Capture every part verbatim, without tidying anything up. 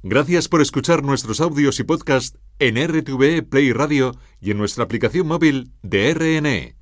Gracias por escuchar nuestros audios y podcast en R T V E Play Radio y en nuestra aplicación móvil de R N E.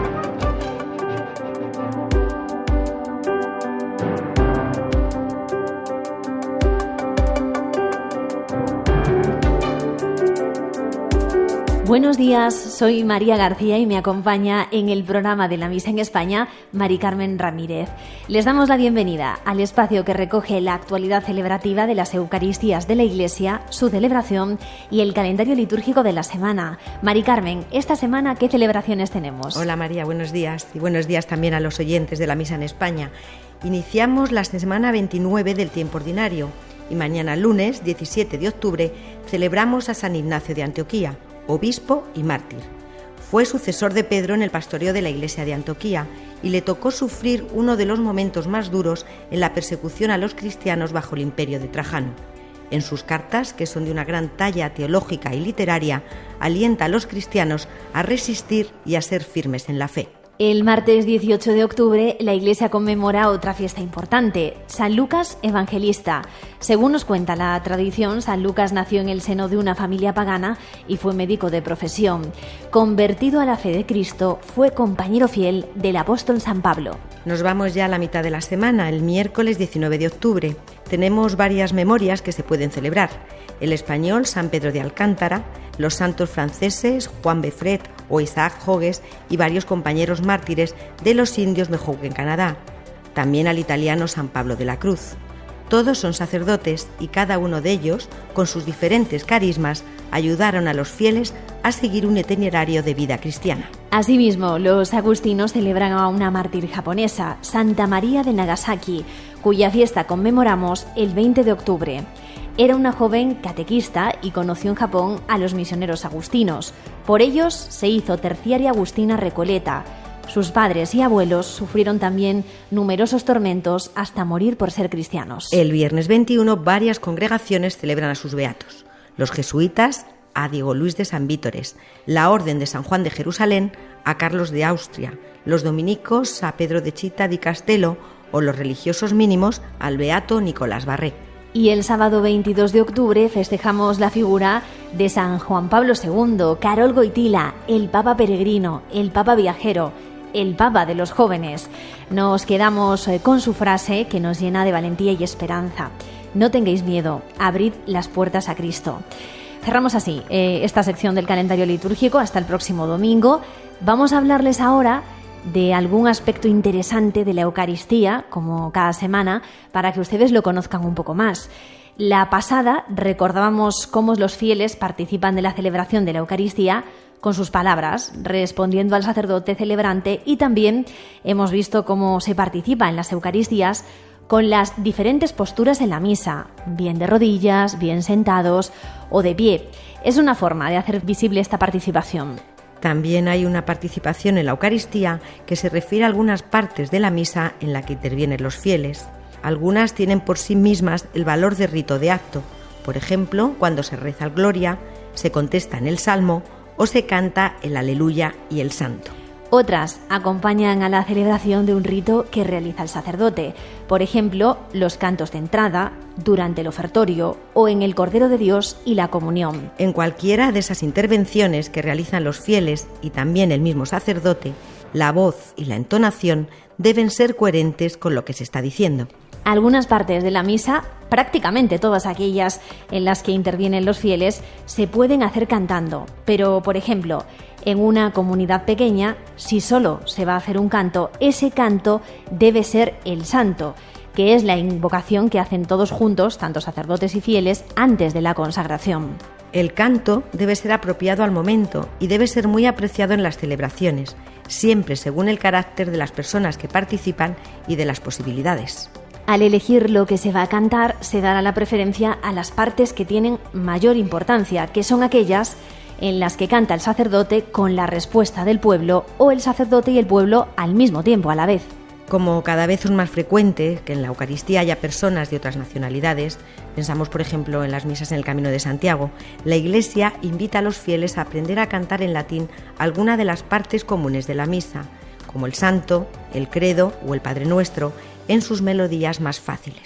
Buenos días, soy María García y me acompaña en el programa de la Misa en España Mari Carmen Ramírez. Les damos la bienvenida al espacio que recoge la actualidad celebrativa de las Eucaristías de la Iglesia, su celebración y el calendario litúrgico de la semana. Mari Carmen, esta semana, ¿qué celebraciones tenemos? Hola María, buenos días y buenos días también a los oyentes de la Misa en España. Iniciamos la semana veintinueve del tiempo ordinario y mañana lunes diecisiete de octubre celebramos a San Ignacio de Antioquía, obispo y mártir. Fue sucesor de Pedro en el pastoreo de la iglesia de Antioquía y le tocó sufrir uno de los momentos más duros en la persecución a los cristianos bajo el imperio de Trajano. En sus cartas, que son de una gran talla teológica y literaria, alienta a los cristianos a resistir y a ser firmes en la fe. El martes dieciocho de octubre la Iglesia conmemora otra fiesta importante, San Lucas Evangelista. Según nos cuenta la tradición, San Lucas nació en el seno de una familia pagana y fue médico de profesión. Convertido a la fe de Cristo, fue compañero fiel del apóstol San Pablo. Nos vamos ya a la mitad de la semana, el miércoles diecinueve de octubre. Tenemos varias memorias que se pueden celebrar. El español San Pedro de Alcántara, los santos franceses Juan Befret o Isaac Jogues y varios compañeros mártires de los indios Mejouc en Canadá. También al italiano San Pablo de la Cruz. Todos son sacerdotes y cada uno de ellos, con sus diferentes carismas, ayudaron a los fieles a seguir un itinerario de vida cristiana. Asimismo, los agustinos celebran a una mártir japonesa, Santa María de Nagasaki, cuya fiesta conmemoramos el veinte de octubre. Era una joven catequista y conoció en Japón a los misioneros agustinos. Por ellos se hizo terciaria agustina recoleta. Sus padres y abuelos sufrieron también numerosos tormentos hasta morir por ser cristianos. El viernes veintiuno varias congregaciones celebran a sus beatos. Los jesuitas a Diego Luis de San Vítores, la Orden de San Juan de Jerusalén a Carlos de Austria, los dominicos a Pedro de Chita di Castello o los religiosos mínimos al beato Nicolás Barré. Y el sábado veintidós de octubre festejamos la figura de San Juan Pablo segundo, Karol Wojtyła, el Papa peregrino, el Papa viajero, el Papa de los jóvenes. Nos quedamos con su frase que nos llena de valentía y esperanza. No tengáis miedo, abrid las puertas a Cristo. Cerramos así eh, esta sección del calendario litúrgico hasta el próximo domingo. Vamos a hablarles ahora de algún aspecto interesante de la Eucaristía, como cada semana, para que ustedes lo conozcan un poco más. La pasada recordábamos cómo los fieles participan de la celebración de la Eucaristía con sus palabras, respondiendo al sacerdote celebrante, y también hemos visto cómo se participa en las Eucaristías con las diferentes posturas en la misa, bien de rodillas, bien sentados o de pie. Es una forma de hacer visible esta participación. También hay una participación en la Eucaristía que se refiere a algunas partes de la misa en la que intervienen los fieles. Algunas tienen por sí mismas el valor de rito de acto. Por ejemplo, cuando se reza el Gloria, se contesta en el Salmo o se canta el Aleluya y el Santo. Otras acompañan a la celebración de un rito que realiza el sacerdote, por ejemplo, los cantos de entrada, durante el ofertorio o en el Cordero de Dios y la comunión. En cualquiera de esas intervenciones que realizan los fieles y también el mismo sacerdote, la voz y la entonación deben ser coherentes con lo que se está diciendo. Algunas partes de la misa, prácticamente todas aquellas en las que intervienen los fieles, se pueden hacer cantando, pero, por ejemplo, en una comunidad pequeña, si solo se va a hacer un canto, ese canto debe ser el santo, que es la invocación que hacen todos juntos, tanto sacerdotes y fieles, antes de la consagración. El canto debe ser apropiado al momento y debe ser muy apreciado en las celebraciones, siempre según el carácter de las personas que participan y de las posibilidades. Al elegir lo que se va a cantar, se dará la preferencia a las partes que tienen mayor importancia, que son aquellas en las que canta el sacerdote con la respuesta del pueblo o el sacerdote y el pueblo al mismo tiempo, a la vez. Como cada vez es más frecuente que en la Eucaristía haya personas de otras nacionalidades, pensamos por ejemplo en las misas en el Camino de Santiago, la Iglesia invita a los fieles a aprender a cantar en latín alguna de las partes comunes de la misa, como el Santo, el Credo o el Padre Nuestro, en sus melodías más fáciles.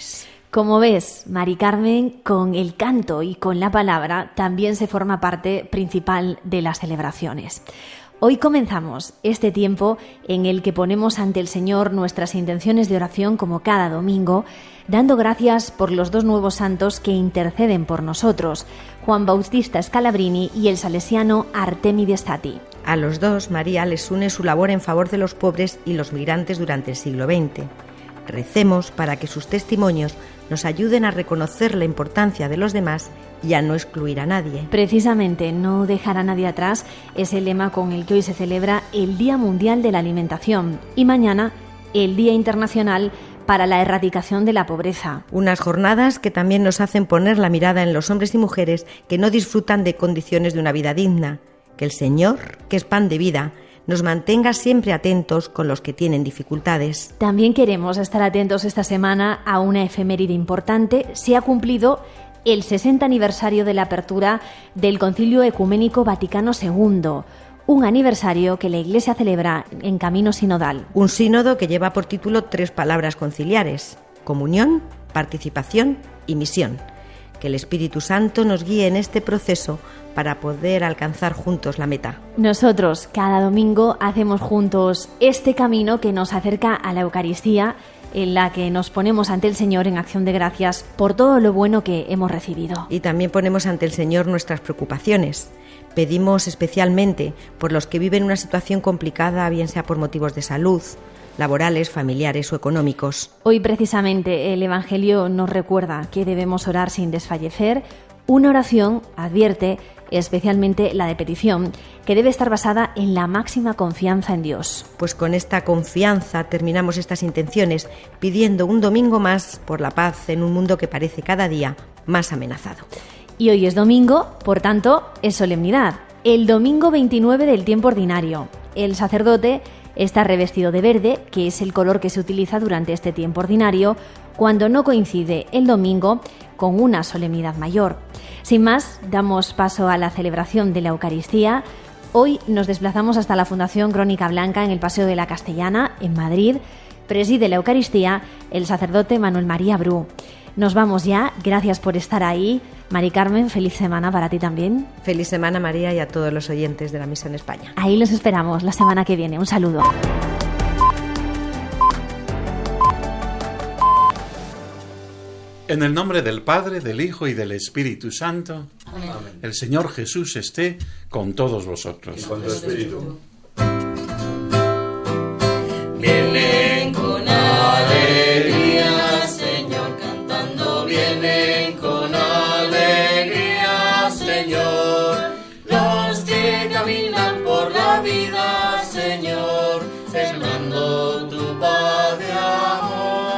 Como ves, Mari Carmen, con el canto y con la palabra también se forma parte principal de las celebraciones. Hoy comenzamos este tiempo en el que ponemos ante el Señor nuestras intenciones de oración como cada domingo, dando gracias por los dos nuevos santos que interceden por nosotros, Juan Bautista Scalabrini y el salesiano Artemide Stati. A los dos, María les une su labor en favor de los pobres y los migrantes durante el siglo veinte. Recemos para que sus testimonios nos ayuden a reconocer la importancia de los demás y a no excluir a nadie. Precisamente, no dejar a nadie atrás es el lema con el que hoy se celebra el Día Mundial de la Alimentación y mañana el Día Internacional para la Erradicación de la Pobreza. Unas jornadas que también nos hacen poner la mirada en los hombres y mujeres que no disfrutan de condiciones de una vida digna. Que el Señor, que es pan de vida, nos mantenga siempre atentos con los que tienen dificultades. También queremos estar atentos esta semana a una efeméride importante. Se ha cumplido el sesenta aniversario de la apertura del Concilio Ecuménico Vaticano segundo, un aniversario que la Iglesia celebra en camino sinodal. Un sínodo que lleva por título tres palabras conciliares: comunión, participación y misión. Que el Espíritu Santo nos guíe en este proceso para poder alcanzar juntos la meta. Nosotros cada domingo hacemos juntos este camino que nos acerca a la Eucaristía, en la que nos ponemos ante el Señor en acción de gracias por todo lo bueno que hemos recibido. Y también ponemos ante el Señor nuestras preocupaciones. Pedimos especialmente por los que viven una situación complicada, bien sea por motivos de salud, laborales, familiares o económicos. Hoy precisamente el Evangelio nos recuerda que debemos orar sin desfallecer. Una oración, advierte, especialmente la de petición, que debe estar basada en la máxima confianza en Dios. Pues con esta confianza terminamos estas intenciones pidiendo un domingo más por la paz en un mundo que parece cada día más amenazado. Y hoy es domingo, por tanto, es solemnidad. El domingo veintinueve del tiempo ordinario. El sacerdote está revestido de verde, que es el color que se utiliza durante este tiempo ordinario, cuando no coincide el domingo con una solemnidad mayor. Sin más, damos paso a la celebración de la Eucaristía. Hoy nos desplazamos hasta la Fundación Crónica Blanca en el Paseo de la Castellana, en Madrid. Preside la Eucaristía el sacerdote Manuel María Bru. Nos vamos ya, gracias por estar ahí. Mari Carmen, feliz semana para ti también. Feliz semana, María, y a todos los oyentes de la Misa en España. Ahí los esperamos la semana que viene. Un saludo. En el nombre del Padre, del Hijo y del Espíritu Santo. Amén. El Señor Jesús esté con todos vosotros. Y con tu espíritu. Vienen con alegría, Señor, cantando. Vienen con alegría, Señor. Los que caminan por la vida, Señor, sembrando tu paz de amor.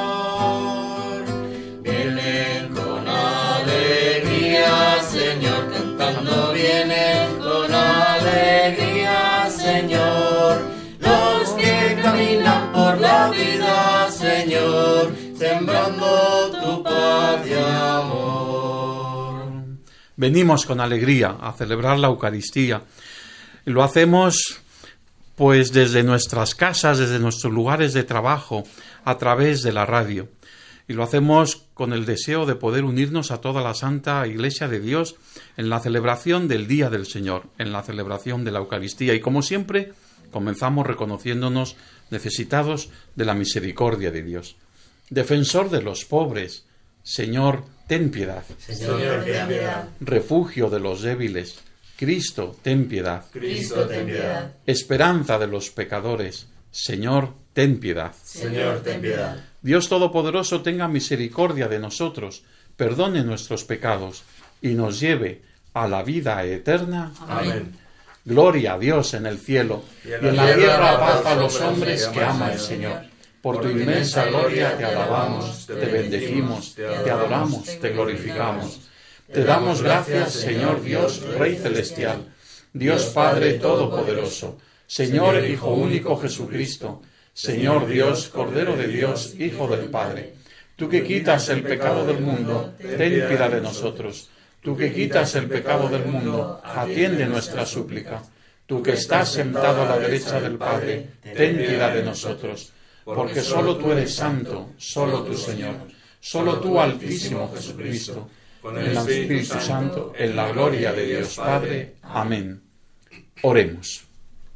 Señor, cantando vienen con alegría, Señor. Los que caminan por la vida, Señor, sembrando tu paz y amor. Venimos con alegría a celebrar la Eucaristía. Y lo hacemos pues desde nuestras casas, desde nuestros lugares de trabajo, a través de la radio. Y lo hacemos con el deseo de poder unirnos a toda la Santa Iglesia de Dios en la celebración del Día del Señor, en la celebración de la Eucaristía. Y como siempre, comenzamos reconociéndonos necesitados de la misericordia de Dios. Defensor de los pobres, Señor, ten piedad. Señor, ten piedad. Refugio de los débiles, Cristo, ten piedad. Cristo, ten piedad. Esperanza de los pecadores, Señor, ten piedad. Señor, ten piedad. Dios Todopoderoso tenga misericordia de nosotros, perdone nuestros pecados y nos lleve a la vida eterna. Amén. Gloria a Dios en el cielo y en la tierra paz a los hombres que ama el Señor. Por tu inmensa gloria te alabamos, te bendecimos, te adoramos, te glorificamos. Te damos gracias, Señor Dios, Rey celestial, Dios Padre Todopoderoso, Señor Hijo único Jesucristo, Señor Dios, Cordero de Dios, Hijo del Padre. Tú que quitas el pecado del mundo, ten piedad de nosotros. Tú que quitas el pecado del mundo, atiende nuestra súplica. Tú que estás sentado a la derecha del Padre, ten piedad de nosotros. Porque solo tú eres santo, solo tú, Señor. solo tú, Altísimo Jesucristo, con el Espíritu Santo, en la gloria de Dios Padre. Amén. Oremos.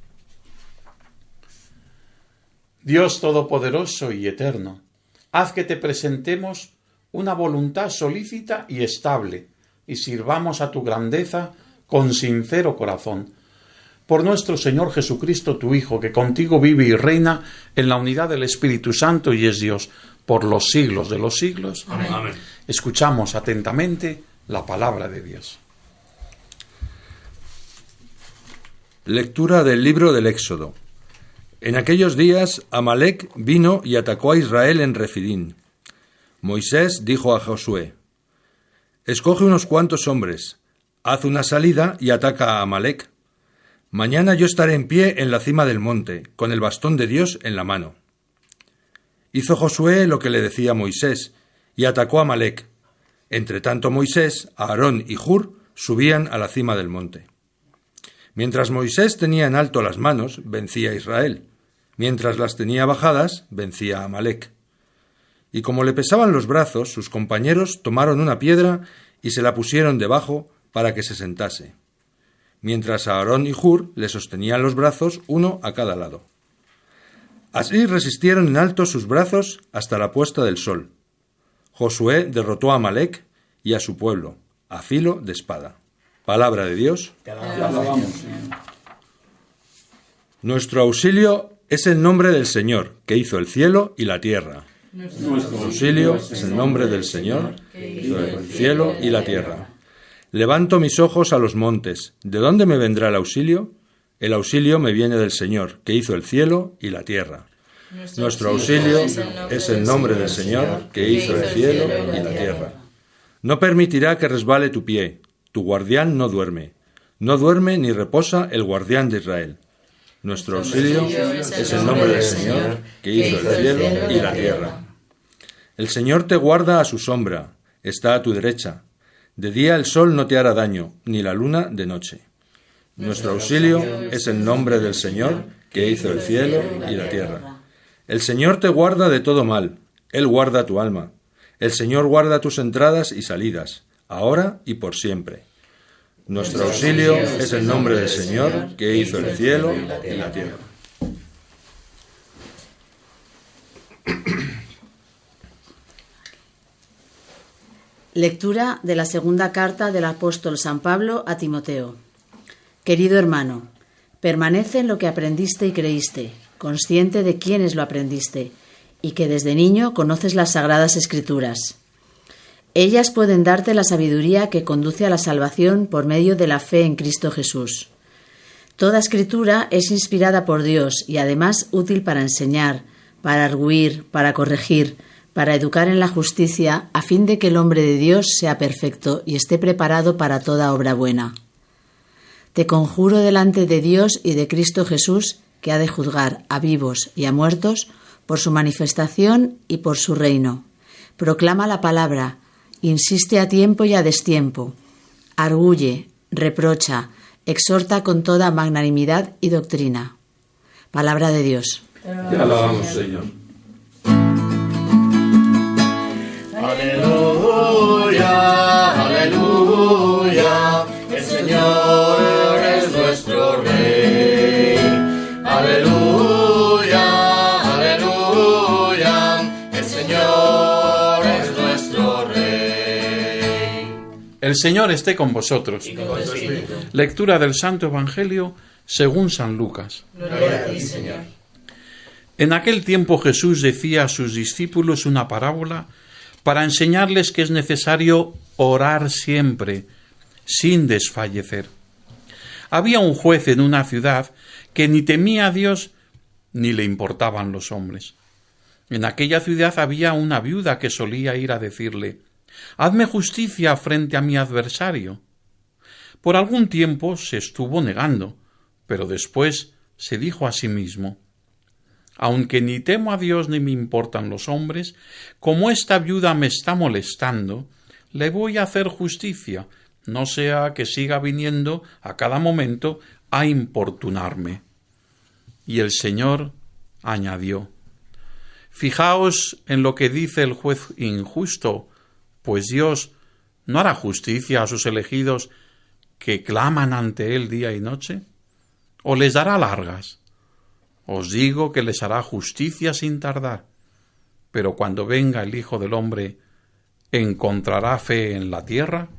Dios Todopoderoso y Eterno, haz que te presentemos una voluntad solícita y estable, y sirvamos a tu grandeza con sincero corazón. Por nuestro Señor Jesucristo, tu Hijo, que contigo vive y reina en la unidad del Espíritu Santo y es Dios por los siglos de los siglos. Amén. Amén. Escuchamos atentamente la palabra de Dios. Lectura del libro del Éxodo. En aquellos días Amalec vino y atacó a Israel en Refidín. Moisés dijo a Josué: escoge unos cuantos hombres, haz una salida y ataca a Amalec. Mañana yo estaré en pie en la cima del monte, con el bastón de Dios en la mano. Hizo Josué lo que le decía Moisés, y atacó a Amalec. Entretanto Moisés, Aarón y Hur subían a la cima del monte. Mientras Moisés tenía en alto las manos, vencía a Israel. Mientras las tenía bajadas, vencía a Amalec. Y como le pesaban los brazos, sus compañeros tomaron una piedra y se la pusieron debajo para que se sentase, mientras Aarón y Hur le sostenían los brazos uno a cada lado. Así resistieron en alto sus brazos hasta la puesta del sol. Josué derrotó a Amalec y a su pueblo, a filo de espada. Palabra de Dios. Te alabamos, Señor. Nuestro auxilio es el nombre del Señor, que hizo el cielo y la tierra. Nuestro auxilio es el nombre del Señor, que hizo el cielo y la tierra. Levanto mis ojos a los montes. ¿De dónde me vendrá el auxilio? El auxilio me viene del Señor, que hizo el cielo y la tierra. Nuestro auxilio es el nombre del Señor, que hizo el cielo y la tierra. No permitirá que resbale tu pie. Tu guardián no duerme. No duerme ni reposa el guardián de Israel. Nuestro auxilio es el nombre del Señor, que hizo el cielo y la tierra. El Señor te guarda a su sombra, está a tu derecha. De día el sol no te hará daño, ni la luna de noche. Nuestro auxilio es el nombre del Señor, que hizo el cielo y la tierra. El Señor te guarda de todo mal, Él guarda tu alma. El Señor guarda tus entradas y salidas, ahora y por siempre. Nuestro auxilio es el nombre del Señor, que hizo el cielo y la tierra. Lectura de la segunda carta del apóstol San Pablo a Timoteo. Querido hermano, permanece en lo que aprendiste y creíste, consciente de quiénes lo aprendiste, y que desde niño conoces las Sagradas Escrituras. Ellas pueden darte la sabiduría que conduce a la salvación por medio de la fe en Cristo Jesús. Toda escritura es inspirada por Dios y además útil para enseñar, para argüir, para corregir, para educar en la justicia, a fin de que el hombre de Dios sea perfecto y esté preparado para toda obra buena. Te conjuro delante de Dios y de Cristo Jesús, que ha de juzgar a vivos y a muertos por su manifestación y por su reino. Proclama la palabra, insiste a tiempo y a destiempo, arguye, reprocha, exhorta con toda magnanimidad y doctrina. Palabra de Dios. Te alabamos, Señor. Aleluya, aleluya, el Señor es nuestro Rey. Aleluya, aleluya, el Señor es nuestro Rey. El Señor esté con vosotros. Y con tu espíritu. Lectura del Santo Evangelio según San Lucas. Gloria a ti, Señor. En aquel tiempo Jesús decía a sus discípulos una parábola para enseñarles que es necesario orar siempre, sin desfallecer. Había un juez en una ciudad que ni temía a Dios ni le importaban los hombres. En aquella ciudad había una viuda que solía ir a decirle: «Hazme justicia frente a mi adversario». Por algún tiempo se estuvo negando, pero después se dijo a sí mismo: «Aunque ni temo a Dios ni me importan los hombres, como esta viuda me está molestando, le voy a hacer justicia, no sea que siga viniendo a cada momento a importunarme». Y el Señor añadió: Fijaos en lo que dice el juez injusto, pues Dios no hará justicia a sus elegidos que claman ante él día y noche, o les dará largas. Os digo que les hará justicia sin tardar, pero cuando venga el Hijo del Hombre, ¿encontrará fe en la tierra?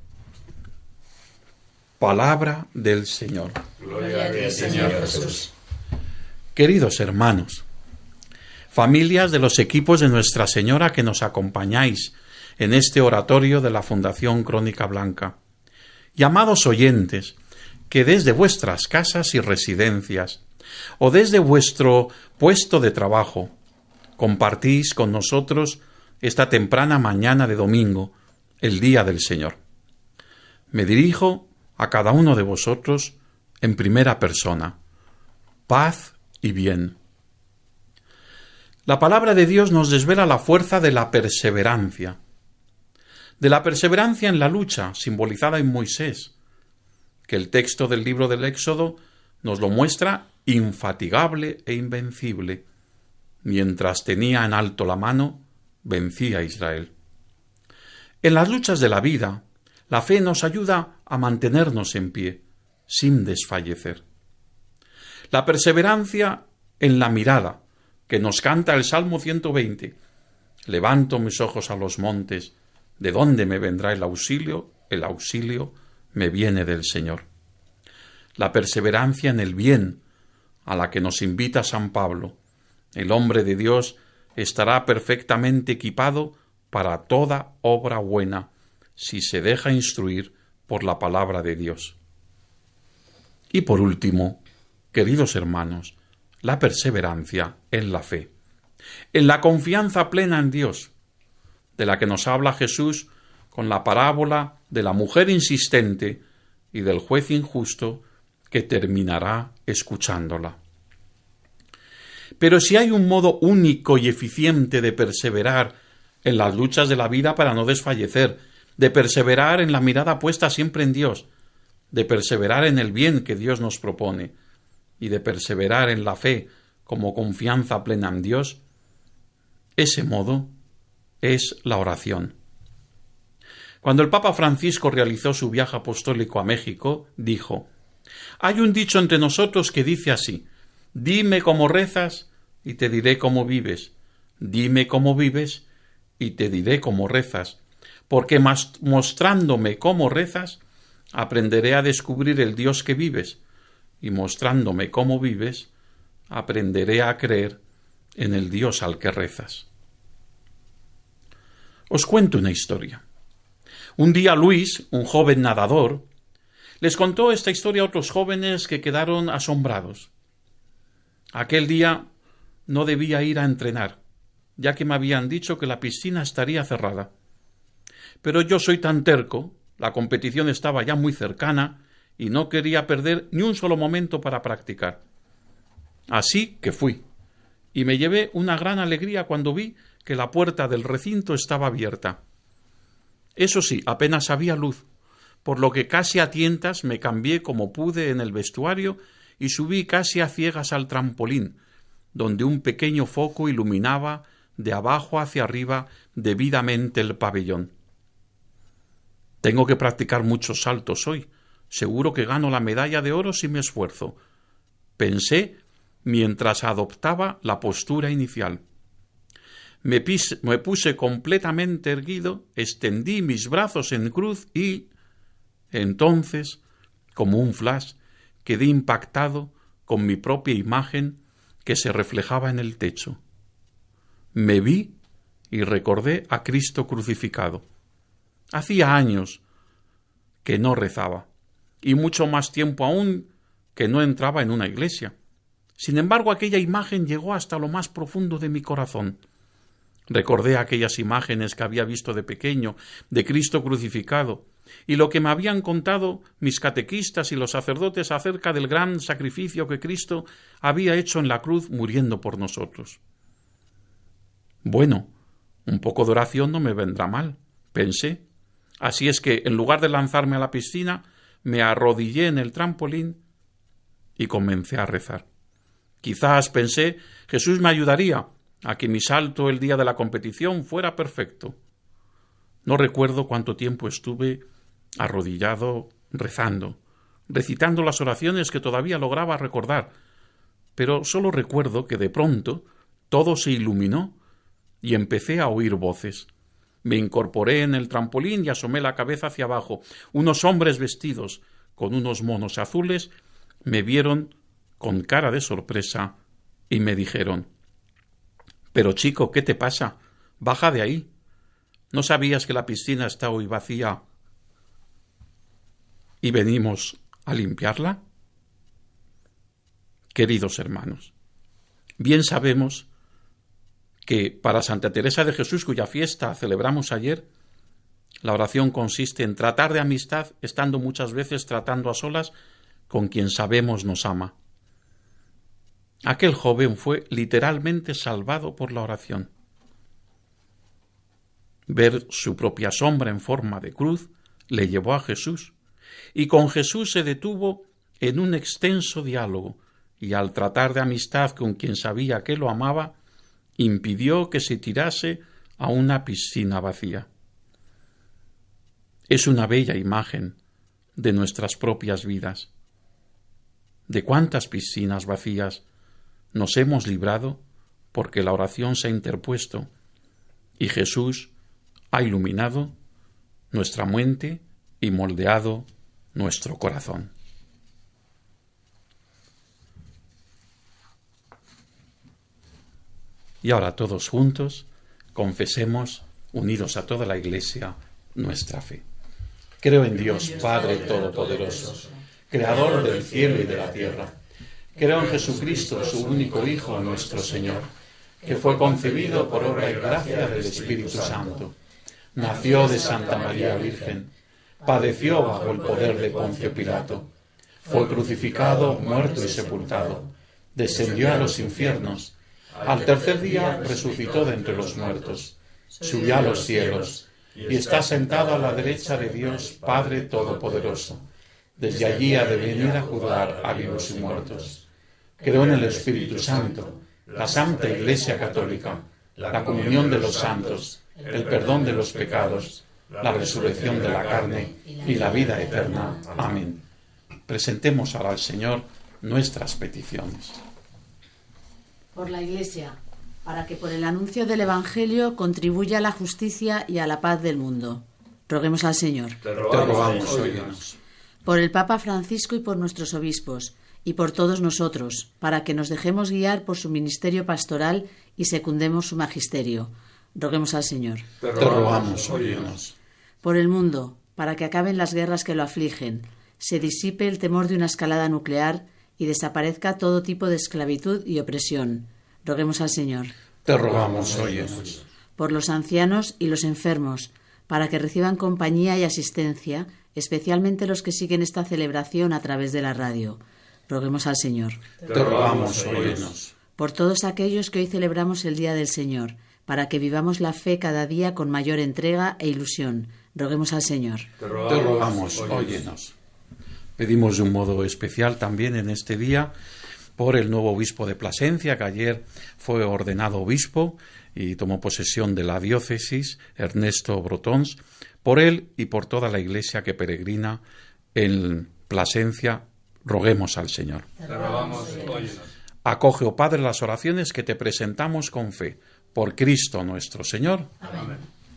Palabra del Señor. Gloria a ti, Señor Jesús. Queridos hermanos, familias de los equipos de Nuestra Señora que nos acompañáis en este oratorio de la Fundación Crónica Blanca, y amados oyentes, que desde vuestras casas y residencias, o desde vuestro puesto de trabajo, compartís con nosotros esta temprana mañana de domingo, el día del Señor. Me dirijo a cada uno de vosotros en primera persona. Paz y bien. La palabra de Dios nos desvela la fuerza de la perseverancia, de la perseverancia en la lucha, simbolizada en Moisés, que el texto del libro del Éxodo nos lo muestra infatigable e invencible. Mientras tenía en alto la mano, vencía a Israel. En las luchas de la vida, la fe nos ayuda a mantenernos en pie, sin desfallecer. La perseverancia en la mirada, que nos canta el Salmo ciento veinte. Levanto mis ojos a los montes, ¿de dónde me vendrá el auxilio? El auxilio me viene del Señor. La perseverancia en el bien, a la que nos invita San Pablo. El hombre de Dios estará perfectamente equipado para toda obra buena, si se deja instruir por la palabra de Dios. Y por último, queridos hermanos, la perseverancia en la fe, en la confianza plena en Dios, de la que nos habla Jesús con la parábola de la mujer insistente y del juez injusto que terminará escuchándola. Pero si hay un modo único y eficiente de perseverar en las luchas de la vida para no desfallecer, de perseverar en la mirada puesta siempre en Dios, de perseverar en el bien que Dios nos propone y de perseverar en la fe como confianza plena en Dios, ese modo es la oración. Cuando el Papa Francisco realizó su viaje apostólico a México, dijo: «Hay un dicho entre nosotros que dice así: dime cómo rezas y te diré cómo vives. Dime cómo vives y te diré cómo rezas. Porque mostrándome cómo rezas, aprenderé a descubrir el Dios que vives. Y mostrándome cómo vives, aprenderé a creer en el Dios al que rezas». Os cuento una historia. Un día Luis, un joven nadador, les contó esta historia a otros jóvenes que quedaron asombrados. Aquel día no debía ir a entrenar, ya que me habían dicho que la piscina estaría cerrada. Pero yo soy tan terco, la competición estaba ya muy cercana y no quería perder ni un solo momento para practicar. Así que fui, y me llevé una gran alegría cuando vi que la puerta del recinto estaba abierta. Eso sí, apenas había luz, por lo que casi a tientas me cambié como pude en el vestuario y subí casi a ciegas al trampolín, donde un pequeño foco iluminaba de abajo hacia arriba debidamente el pabellón. Tengo que practicar muchos saltos hoy. Seguro que gano la medalla de oro si me esfuerzo, pensé mientras adoptaba la postura inicial. Me, pis, me puse completamente erguido, extendí mis brazos en cruz y, entonces, como un flash, quedé impactado con mi propia imagen que se reflejaba en el techo. Me vi y recordé a Cristo crucificado. Hacía años que no rezaba, y mucho más tiempo aún que no entraba en una iglesia. Sin embargo, aquella imagen llegó hasta lo más profundo de mi corazón. Recordé aquellas imágenes que había visto de pequeño, de Cristo crucificado, y lo que me habían contado mis catequistas y los sacerdotes acerca del gran sacrificio que Cristo había hecho en la cruz muriendo por nosotros. Bueno, un poco de oración no me vendrá mal, pensé. Así es que, en lugar de lanzarme a la piscina, me arrodillé en el trampolín y comencé a rezar. Quizás, pensé, Jesús me ayudaría, a que mi salto el día de la competición fuera perfecto. No recuerdo cuánto tiempo estuve arrodillado rezando, recitando las oraciones que todavía lograba recordar, pero solo recuerdo que de pronto todo se iluminó y empecé a oír voces. Me incorporé en el trampolín y asomé la cabeza hacia abajo. Unos hombres vestidos con unos monos azules me vieron con cara de sorpresa y me dijeron: «Pero chico, ¿qué te pasa? Baja de ahí. ¿No sabías que la piscina está hoy vacía y venimos a limpiarla?» Queridos hermanos, bien sabemos que para Santa Teresa de Jesús, cuya fiesta celebramos ayer, la oración consiste en tratar de amistad, estando muchas veces tratando a solas con quien sabemos nos ama. Aquel joven fue literalmente salvado por la oración. Ver su propia sombra en forma de cruz le llevó a Jesús, y con Jesús se detuvo en un extenso diálogo, y al tratar de amistad con quien sabía que lo amaba, impidió que se tirase a una piscina vacía. Es una bella imagen de nuestras propias vidas. ¿De cuántas piscinas vacías nos hemos librado porque la oración se ha interpuesto y Jesús ha iluminado nuestra mente y moldeado nuestro corazón? Y ahora todos juntos confesemos, unidos a toda la Iglesia, nuestra fe. Creo en Dios, Padre Todopoderoso, Creador del cielo y de la tierra. Creo en Jesucristo, su único Hijo, nuestro Señor, que fue concebido por obra y gracia del Espíritu Santo. Nació de Santa María Virgen, padeció bajo el poder de Poncio Pilato, fue crucificado, muerto y sepultado, descendió a los infiernos. Al tercer día resucitó de entre los muertos, subió a los cielos y está sentado a la derecha de Dios Padre Todopoderoso. Desde allí ha de venir a juzgar a vivos y muertos. Creo en el Espíritu Santo, la Santa Iglesia Católica, la comunión de los santos, el perdón de los pecados, la resurrección de la carne y la vida eterna. Amén. Presentemos ahora al Señor nuestras peticiones. Por la Iglesia, para que por el anuncio del Evangelio contribuya a la justicia y a la paz del mundo. Roguemos al Señor. Te rogamos, óyenos. Por el Papa Francisco y por nuestros obispos, y por todos nosotros, para que nos dejemos guiar por su ministerio pastoral y secundemos su magisterio. Roguemos al Señor. Te rogamos, óyenos. Por el mundo, para que acaben las guerras que lo afligen, se disipe el temor de una escalada nuclear y desaparezca todo tipo de esclavitud y opresión. Roguemos al Señor. Te rogamos, óyenos. Por los ancianos y los enfermos, para que reciban compañía y asistencia, especialmente los que siguen esta celebración a través de la radio. Roguemos al Señor. Te rogamos, óyenos. Por todos aquellos que hoy celebramos el Día del Señor, para que vivamos la fe cada día con mayor entrega e ilusión. Roguemos al Señor. Te rogamos, óyenos. Pedimos de un modo especial también en este día por el nuevo obispo de Plasencia, que ayer fue ordenado obispo y tomó posesión de la diócesis, Ernesto Brotons, por él y por toda la Iglesia que peregrina en Plasencia. Roguemos al Señor. Te rogamos, óyenos. Acoge, oh Padre, las oraciones que te presentamos con fe. Por Cristo nuestro Señor. Amén.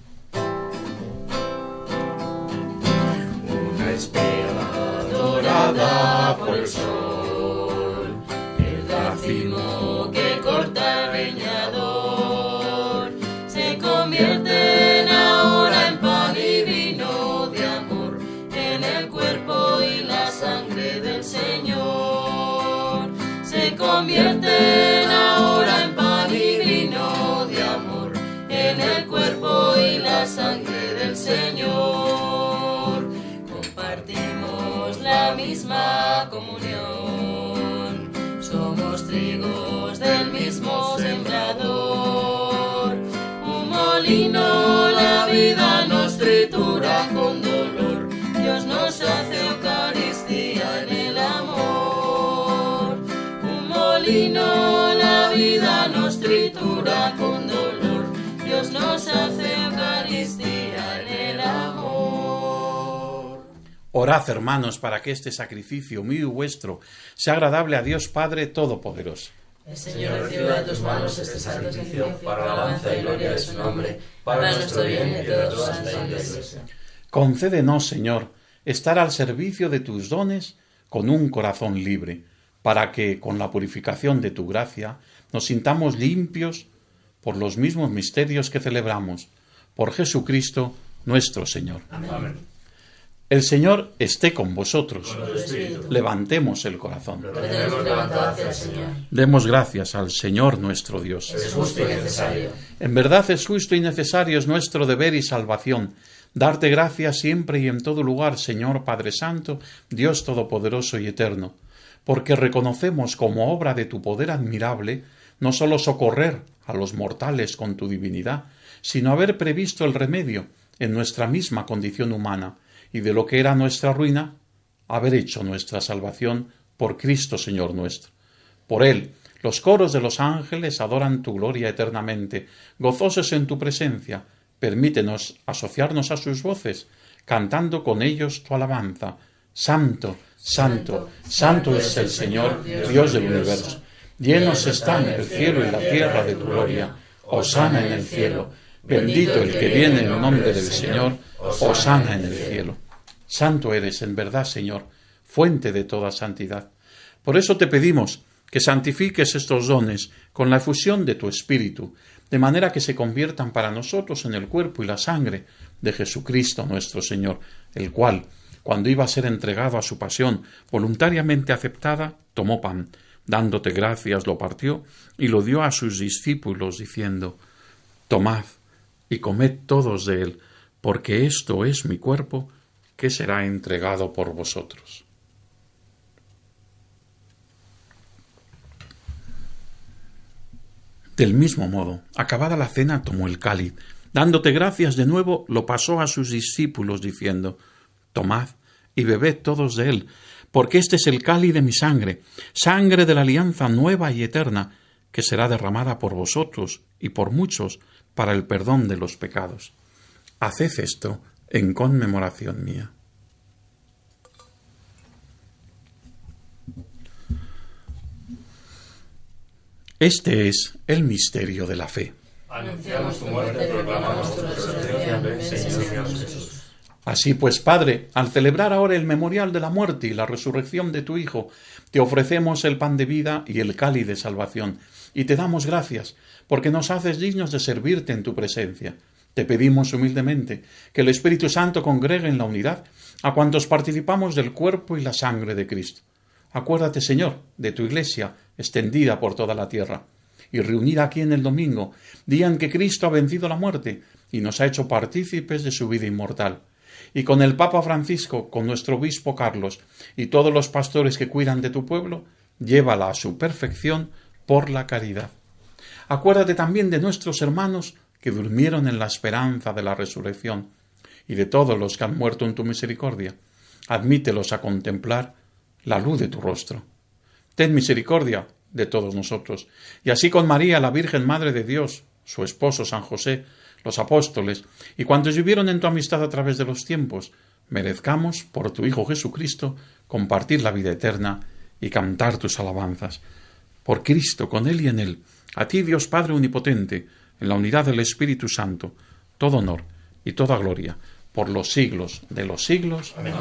Una espera dorada por el sol, el racimo que corta el leñador, se convierten ahora en pan y vino de amor, en el cuerpo y la sangre del Señor. Se convierten ahora en pan y vino de amor, en el cuerpo y la sangre del Señor. Compartimos la misma comunión, somos trigos del mismo sembrador. Un molino la vida nos tritura con dolor, Dios nos hace Eucaristía en el amor. Un molino la vida nos tritura Orad, hermanos, para que este sacrificio mío y vuestro sea agradable a Dios Padre Todopoderoso. El Señor reciba de tus manos este sacrificio para la alabanza y gloria de su nombre, para nuestro bien y de toda su santa Iglesia. Concédenos, Señor, estar al servicio de tus dones con un corazón libre, para que, con la purificación de tu gracia, nos sintamos limpios por los mismos misterios que celebramos. Por Jesucristo, nuestro Señor. Amén. El Señor esté con vosotros. Con tu espíritu. Levantemos el corazón. Lo tenemos levantado hacia el Señor. Demos gracias al Señor nuestro Dios. Es justo y necesario. En verdad es justo y necesario, es nuestro deber y salvación, darte gracias siempre y en todo lugar, Señor Padre Santo, Dios Todopoderoso y Eterno, porque reconocemos como obra de tu poder admirable no sólo socorrer a los mortales con tu divinidad, sino haber previsto el remedio en nuestra misma condición humana, y de lo que era nuestra ruina, haber hecho nuestra salvación por Cristo Señor nuestro. Por Él, los coros de los ángeles adoran tu gloria eternamente, gozosos en tu presencia. Permítenos asociarnos a sus voces, cantando con ellos tu alabanza. Santo, santo, santo es el Señor, Dios del universo. Llenos están el cielo y la tierra de tu gloria. Hosana en el cielo. Bendito el que viene en nombre del Señor. Hosana en el cielo. Santo eres en verdad, Señor, fuente de toda santidad. Por eso te pedimos que santifiques estos dones con la efusión de tu Espíritu, de manera que se conviertan para nosotros en el cuerpo y la sangre de Jesucristo nuestro Señor, el cual, cuando iba a ser entregado a su pasión voluntariamente aceptada, tomó pan, dándote gracias, lo partió y lo dio a sus discípulos, diciendo: Tomad y comed todos de él, porque esto es mi cuerpo, que será entregado por vosotros. Del mismo modo, acabada la cena, tomó el cáliz, dándote gracias de nuevo, lo pasó a sus discípulos, diciendo: Tomad y bebed todos de él, porque este es el cáliz de mi sangre, sangre de la alianza nueva y eterna, que será derramada por vosotros y por muchos para el perdón de los pecados. Haced esto en conmemoración mía. Este es el misterio de la fe. Anunciamos tu muerte, proclamamos tu resurrección, ven, Señor Jesús. Así pues, Padre, al celebrar ahora el memorial de la muerte y la resurrección de tu Hijo, te ofrecemos el pan de vida y el cáliz de salvación, y te damos gracias, porque nos haces dignos de servirte en tu presencia. Te pedimos humildemente que el Espíritu Santo congregue en la unidad a cuantos participamos del cuerpo y la sangre de Cristo. Acuérdate, Señor, de tu Iglesia, extendida por toda la tierra, y reunida aquí en el domingo, día en que Cristo ha vencido la muerte y nos ha hecho partícipes de su vida inmortal. Y con el Papa Francisco, con nuestro obispo Carlos y todos los pastores que cuidan de tu pueblo, llévala a su perfección por la caridad. Acuérdate también de nuestros hermanos que durmieron en la esperanza de la resurrección, y de todos los que han muerto en tu misericordia. Admítelos a contemplar la luz de tu rostro. Ten misericordia de todos nosotros, y así con María, la Virgen Madre de Dios, su esposo San José, los apóstoles, y cuantos vivieron en tu amistad a través de los tiempos, merezcamos, por tu Hijo Jesucristo, compartir la vida eterna y cantar tus alabanzas. Por Cristo, con Él y en Él, a ti, Dios Padre Omnipotente, en la unidad del Espíritu Santo, todo honor y toda gloria, por los siglos de los siglos. Amén.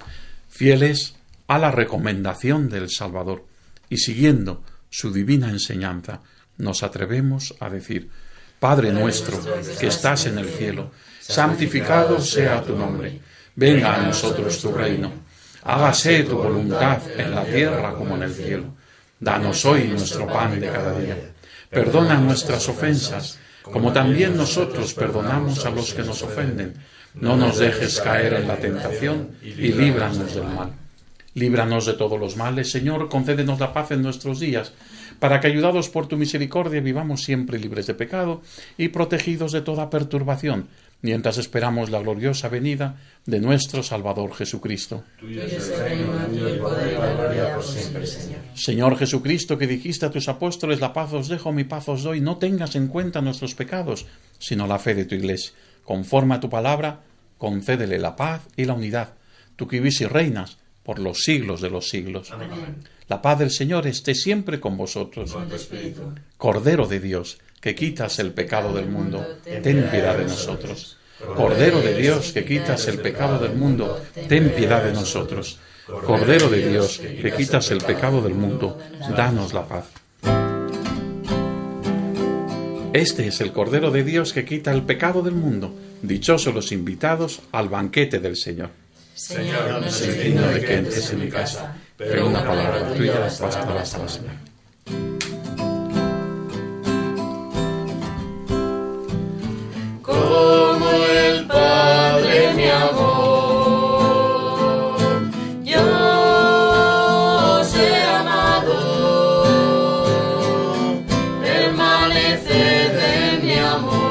Fieles a la recomendación del Salvador y siguiendo su divina enseñanza, nos atrevemos a decir: Padre nuestro, que estás en el cielo, santificado sea tu nombre. Venga a nosotros tu reino. Hágase tu voluntad en la tierra como en el cielo. Danos hoy nuestro pan de cada día. Perdona nuestras ofensas, como también nosotros perdonamos a los que nos ofenden. No nos dejes caer en la tentación y líbranos del mal. Líbranos de todos los males, Señor, concédenos la paz en nuestros días, para que, ayudados por tu misericordia, vivamos siempre libres de pecado y protegidos de toda perturbación, mientras esperamos la gloriosa venida de nuestro Salvador Jesucristo. Tuyo es el reino, tuyo el poder y la gloria por siempre, Señor. Señor Jesucristo, que dijiste a tus apóstoles: la paz os dejo, mi paz os doy, no tengas en cuenta nuestros pecados, sino la fe de tu Iglesia. Conforme a tu palabra, concédele la paz y la unidad. tú que vivís y reinas por los siglos de los siglos. Amén. La paz del Señor esté siempre con vosotros. Con tu espíritu. Cordero de Dios, que quitas el pecado del mundo, ten piedad de nosotros. Cordero de Dios, que quitas el pecado del mundo, ten piedad de nosotros. Cordero de Dios, que quitas el pecado del mundo, danos la paz. Este es el Cordero de Dios que quita el pecado del mundo. Dichosos los invitados al banquete del Señor. Señor, no soy soy digno de que entres en mi casa, pero una palabra tuya basta para salvarme. Como el Padre me amó, yo os he amado, permaneced en mi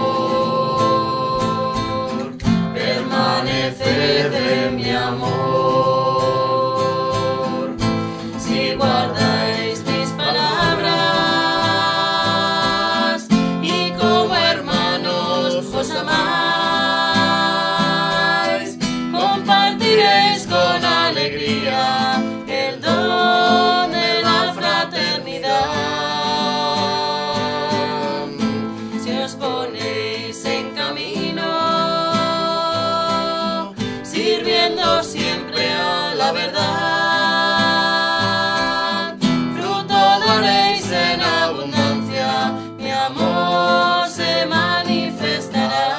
amor, permaneced en mi amor, si guardáis mis palabras y como hermanos os amáis, compartiréis con alegría el don de la fraternidad. Si os ponéis en camino, sirviendo siempre a la verdad, fruto daréis en abundancia, mi amor se manifestará.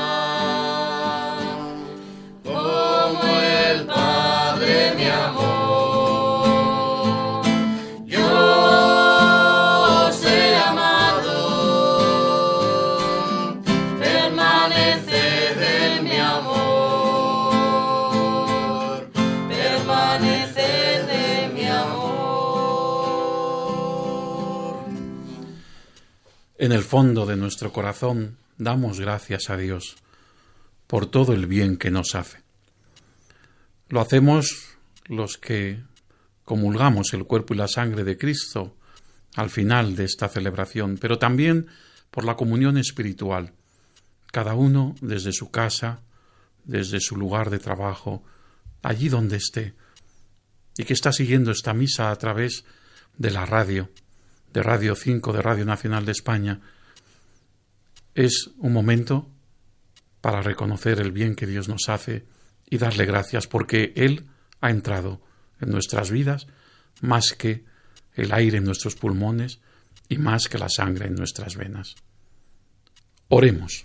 Como el Padre me amó, yo os he amado, permaneced en mi amor, permaneced en mi amor. En el fondo de nuestro corazón damos gracias a Dios por todo el bien que nos hace. Lo hacemos los que comulgamos el cuerpo y la sangre de Cristo al final de esta celebración, pero también por la comunión espiritual, cada uno desde su casa, desde su lugar de trabajo, allí donde esté, y que está siguiendo esta misa a través de la radio, de Radio cinco, de Radio Nacional de España. Es un momento para reconocer el bien que Dios nos hace y darle gracias porque Él ha entrado en nuestras vidas más que el aire en nuestros pulmones y más que la sangre en nuestras venas. Oremos.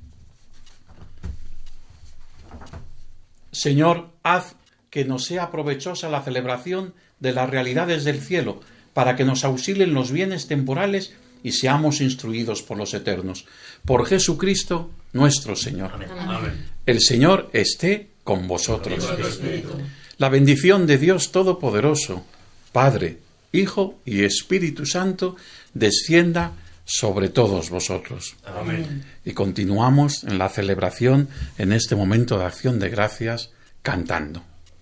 Señor, haz que nos sea provechosa la celebración de las realidades del cielo, para que nos auxilien los bienes temporales y seamos instruidos por los eternos. Por Jesucristo nuestro Señor. Amén. Amén. El Señor esté con vosotros. La bendición de Dios Todopoderoso, Padre, Hijo y Espíritu Santo, descienda sobre todos vosotros. Amén. Y continuamos en la celebración, en este momento de acción de gracias, cantando.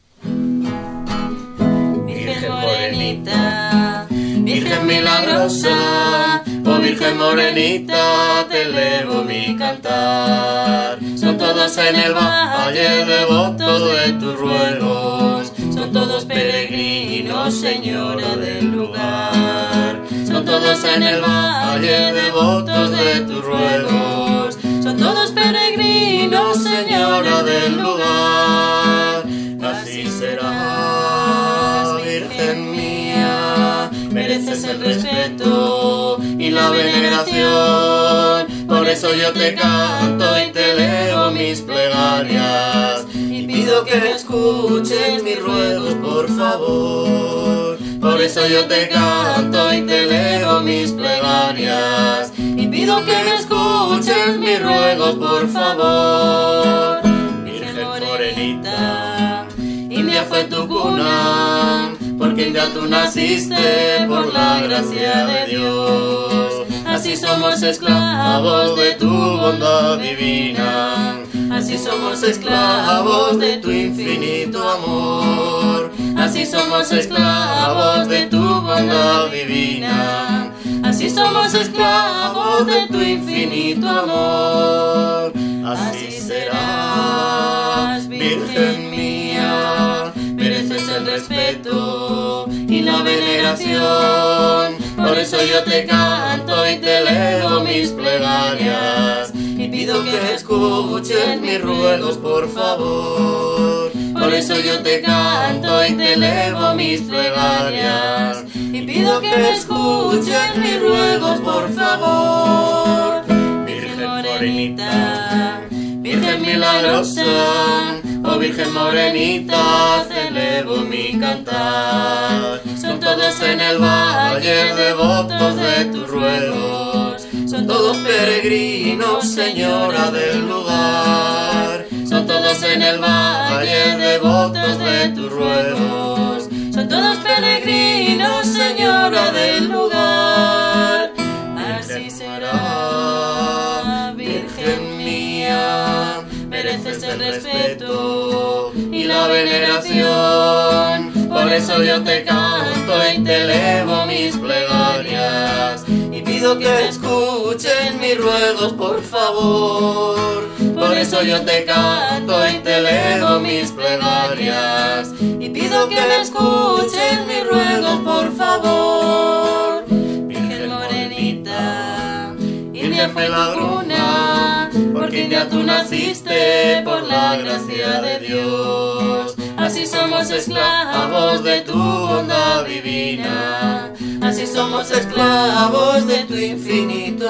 Virgen morenita, Virgen milagrosa, oh Virgen morenita, te elevo mi cantar. Son todos en el valle devotos de tus ruegos, son todos peregrinos, Señora del lugar. Son todos en el valle devotos de tus ruegos, son todos peregrinos, Señora del lugar. Así serás, Virgen mía, mereces el respeto y la veneración. Por eso yo te canto y te leo mis plegarias y pido que me escuches mis ruegos, por favor. Por eso yo te canto y te leo mis plegarias y pido que me escuches mis ruegos, por favor. Virgen morenita, India fue tu cuna, porque India tú naciste por la gracia de Dios. Así somos esclavos de tu bondad divina, así somos esclavos de tu infinito amor. Así somos esclavos de tu bondad divina, así somos esclavos de tu infinito amor. Así serás, Virgen mía, veneración. Por eso yo te canto y te elevo mis plegarias, y pido que escuches mis ruegos, por favor. Por eso yo te canto y te elevo mis plegarias, y pido que escuches mis ruegos, por favor. Virgen morenita, Virgen milagrosa, oh Virgen morenita, te elevo mi cantar. Son todos en el valle devotos de tus ruegos, son todos peregrinos, Señora del lugar. Son todos en el valle devotos de tus ruegos, son todos peregrinos, Señora del lugar. Así será, Virgen mía, mereces el respeto y la veneración. Por eso yo te canto y te elevo mis plegarias, y pido que escuchen mis ruegos, por favor. Por eso yo te canto y te elevo mis plegarias, y pido que me escuchen mis ruegos, por favor. Virgen morenita, India milagruna, porque India tú naciste por la gracia de Dios. Así somos esclavos de tu bondad divina, así somos esclavos de tu infinito